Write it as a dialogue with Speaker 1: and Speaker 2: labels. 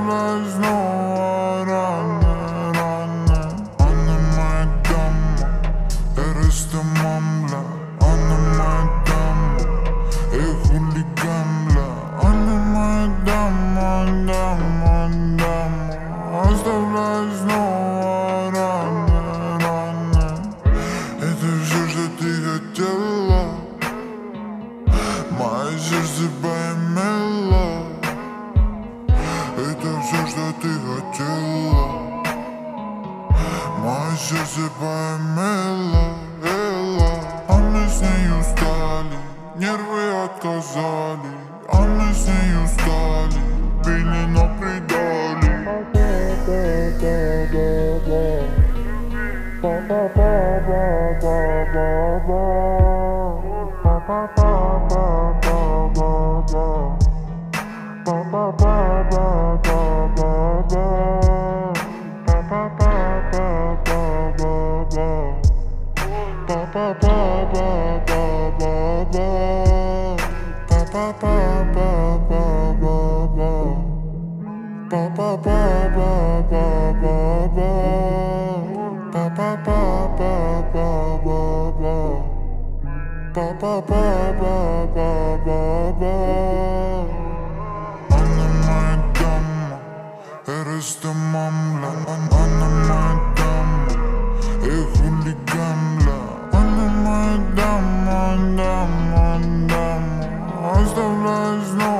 Speaker 1: Оставляй снова раны. Она моя дама, Растамам, бля. Она моя дама, хулиган, бля. Она моя дама. Оставляй снова раны. Это все, что ты хотела. Мое сердце поймело. Это все, что ты хотела. Мое сердце поймело. А мы с ней устали, нервы отказали. А мы с ней устали, пили, но предали. Она моя дама, Растамам, бля. Она моя дама, хулиган, бля. Она моя дама. Оставляй снова.